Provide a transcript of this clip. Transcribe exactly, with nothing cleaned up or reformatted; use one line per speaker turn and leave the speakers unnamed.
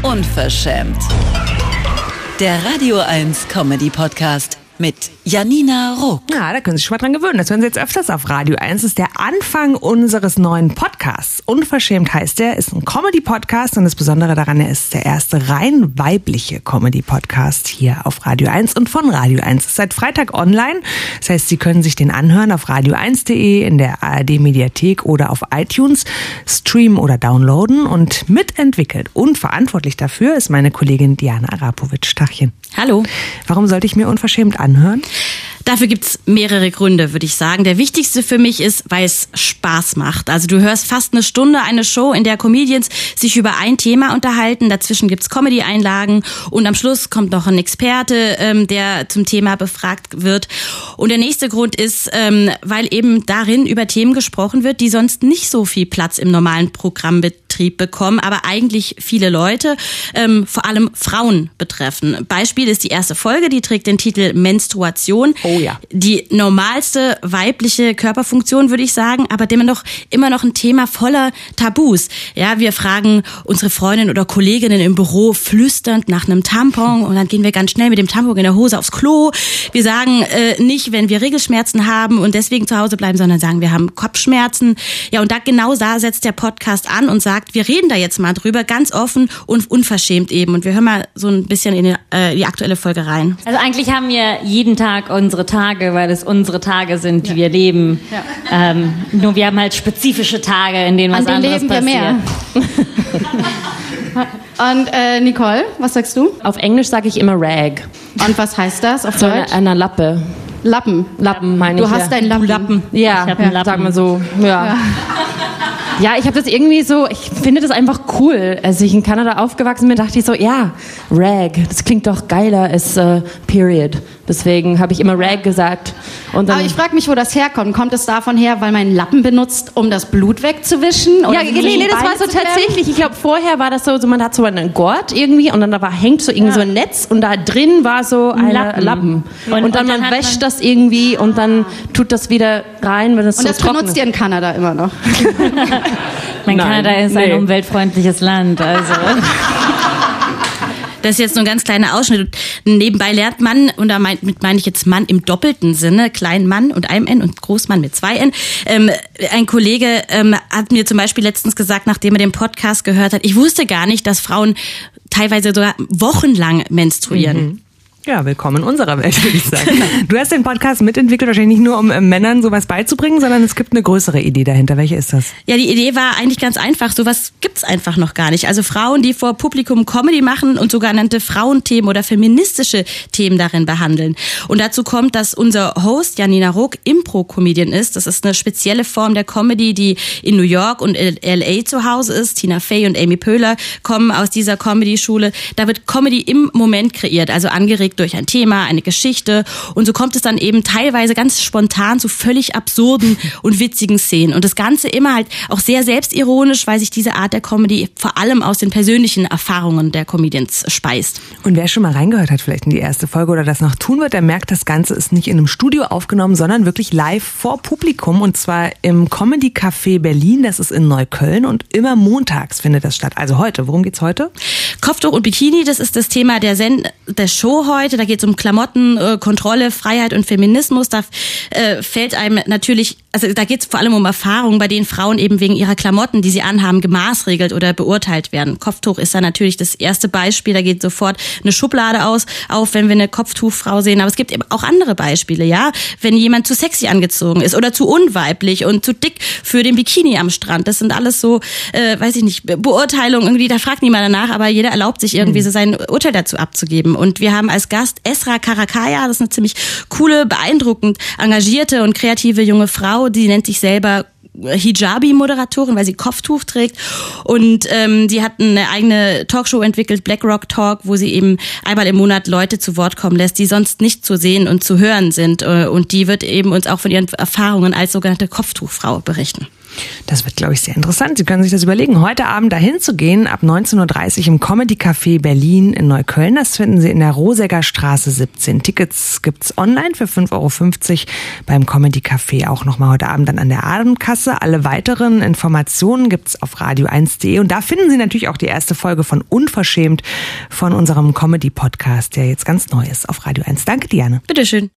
Unverschämt. Der Radio eins Comedy Podcast mit Janina Ruck.
Ja, da können Sie sich schon mal dran gewöhnen. Das hören Sie jetzt öfters auf Radio eins. Das ist der Anfang unseres neuen Podcasts. Unverschämt heißt der, ist ein Comedy-Podcast und das Besondere daran, er ist der erste rein weibliche Comedy-Podcast hier auf Radio eins und von Radio eins. Ist seit Freitag online. Das heißt, Sie können sich den anhören auf radio eins punkt de, in der A R D-Mediathek oder auf iTunes, streamen oder downloaden. Und mitentwickelt und verantwortlich dafür ist meine Kollegin Diana Arapovic. Tachchen.
Hallo.
Warum sollte ich mir Unverschämt anhören?
Dafür gibt's mehrere Gründe, würde ich sagen. Der wichtigste für mich ist, weil es Spaß macht. Also du hörst fast eine Stunde eine Show, in der Comedians sich über ein Thema unterhalten. Dazwischen gibt's Comedy-Einlagen und am Schluss kommt noch ein Experte, ähm, der zum Thema befragt wird. Und der nächste Grund ist, ähm, weil eben darin über Themen gesprochen wird, die sonst nicht so viel Platz im normalen Programmbetrieb bekommen, aber eigentlich viele Leute, ähm, vor allem Frauen betreffen. Beispiel ist die erste Folge, die trägt den Titel Menstruation.
Oh ja.
Die normalste weibliche Körperfunktion, würde ich sagen, aber immer noch, immer noch ein Thema voller Tabus. Ja, wir fragen unsere Freundinnen oder Kolleginnen im Büro flüsternd nach einem Tampon und dann gehen wir ganz schnell mit dem Tampon in der Hose aufs Klo. Wir sagen äh, nicht, wenn wir Regelschmerzen haben und deswegen zu Hause bleiben, sondern sagen, wir haben Kopfschmerzen. Ja, und da genau da setzt der Podcast an und sagt, wir reden da jetzt mal drüber, ganz offen und unverschämt eben. Und wir hören mal so ein bisschen in die, äh, die aktuelle Folge rein.
Also eigentlich haben wir jeden Tag unsere Tage, weil es unsere Tage sind, die ja. wir leben. Ja. Ähm, nur wir haben halt spezifische Tage, in denen was
An
anderes
leben
passiert.
Wir mehr. Und äh, Nicole, was sagst du?
Auf Englisch sage ich immer Rag.
Und was heißt das auf
so
Deutsch?
Eine, eine Lappe.
Lappen.
Lappen meine
du
ich.
Du hast
ja.
deinen Lappen.
Lappen.
Ja,
ich hab einen
ja.
Lappen.
Sag mal so. Ja.
Ja.
Ja, ich habe das irgendwie so, ich finde das einfach cool. Als ich in Kanada aufgewachsen bin, dachte ich so, ja, Rag, das klingt doch geiler als uh, Period. Deswegen habe ich immer Rag gesagt. Und dann
Aber ich frage mich, wo das herkommt. Kommt es davon her, weil man einen Lappen benutzt, um das Blut wegzuwischen? Oder
ja, nee, nee, das war so tatsächlich. Ich glaube, vorher war das so, so, man hat so einen Gurt irgendwie und dann da war, hängt so irgendwie ja. so ein Netz und da drin war so ein Lappen. Lappen. Und, und dann, und dann man wäscht man das irgendwie und dann tut das wieder rein, wenn es so trocken ist.
Und das benutzt ihr in Kanada immer noch?
Mein
Nein,
Kanada ist
nee.
ein umweltfreundliches Land, also...
Das ist jetzt nur ein ganz kleiner Ausschnitt. Nebenbei lernt man, und damit meine ich jetzt Mann im doppelten Sinne, kleinen Mann und einem N und Großmann mit zwei N. Ähm, ein Kollege ähm, hat mir zum Beispiel letztens gesagt, nachdem er den Podcast gehört hat, ich wusste gar nicht, dass Frauen teilweise sogar wochenlang menstruieren.
Mhm. Ja, willkommen in unserer Welt, würde ich sagen. Du hast den Podcast mitentwickelt, wahrscheinlich nicht nur, um Männern sowas beizubringen, sondern es gibt eine größere Idee dahinter. Welche ist das?
Ja, die Idee war eigentlich ganz einfach. Sowas gibt's einfach noch gar nicht. Also Frauen, die vor Publikum Comedy machen und sogenannte Frauenthemen oder feministische Themen darin behandeln. Und dazu kommt, dass unser Host, Janina Ruck, Impro-Comedian ist. Das ist eine spezielle Form der Comedy, die in New York und L A zu Hause ist. Tina Fey und Amy Poehler kommen aus dieser Comedy-Schule. Da wird Comedy im Moment kreiert, also angeregt durch ein Thema, eine Geschichte und so kommt es dann eben teilweise ganz spontan zu völlig absurden und witzigen Szenen und das Ganze immer halt auch sehr selbstironisch, weil sich diese Art der Comedy vor allem aus den persönlichen Erfahrungen der Comedians speist.
Und wer schon mal reingehört hat vielleicht in die erste Folge oder das noch tun wird, der merkt, das Ganze ist nicht in einem Studio aufgenommen, sondern wirklich live vor Publikum und zwar im Comedy Café Berlin, das ist in Neukölln und immer montags findet das statt. Also heute, worum geht's heute?
Kopftuch und Bikini, das ist das Thema der, Send- der Show heute. Da geht es um Klamotten, äh, Kontrolle, Freiheit und Feminismus. Da äh, fällt einem natürlich, also da geht es vor allem um Erfahrungen, bei denen Frauen eben wegen ihrer Klamotten, die sie anhaben, gemaßregelt oder beurteilt werden. Kopftuch ist da natürlich das erste Beispiel. Da geht sofort eine Schublade aus, auf, wenn wir eine Kopftuchfrau sehen. Aber es gibt eben auch andere Beispiele, ja. Wenn jemand zu sexy angezogen ist oder zu unweiblich und zu dick für den Bikini am Strand. Das sind alles so, äh, weiß ich nicht, Beurteilungen irgendwie, da fragt niemand danach, aber jeder erlaubt sich irgendwie so sein Urteil dazu abzugeben. Und wir haben als Gast Esra Karakaya, das ist eine ziemlich coole, beeindruckend engagierte und kreative junge Frau, die nennt sich selber Hijabi-Moderatorin, weil sie Kopftuch trägt und ähm, die hat eine eigene Talkshow entwickelt, Black Rock Talk, wo sie eben einmal im Monat Leute zu Wort kommen lässt, die sonst nicht zu sehen und zu hören sind und die wird eben uns auch von ihren Erfahrungen als sogenannte Kopftuchfrau berichten.
Das wird, glaube ich, sehr interessant. Sie können sich das überlegen, heute Abend dahin zu gehen, ab neunzehn Uhr dreißig im Comedy Café Berlin in Neukölln. Das finden Sie in der Rosäger Straße siebzehn. Tickets gibt's online für fünf Euro fünfzig beim Comedy Café. Auch nochmal heute Abend dann an der Abendkasse. Alle weiteren Informationen gibt's auf radio eins punkt de. Und da finden Sie natürlich auch die erste Folge von Unverschämt von unserem Comedy-Podcast, der jetzt ganz neu ist auf Radio eins. Danke, Diane.
Bitteschön.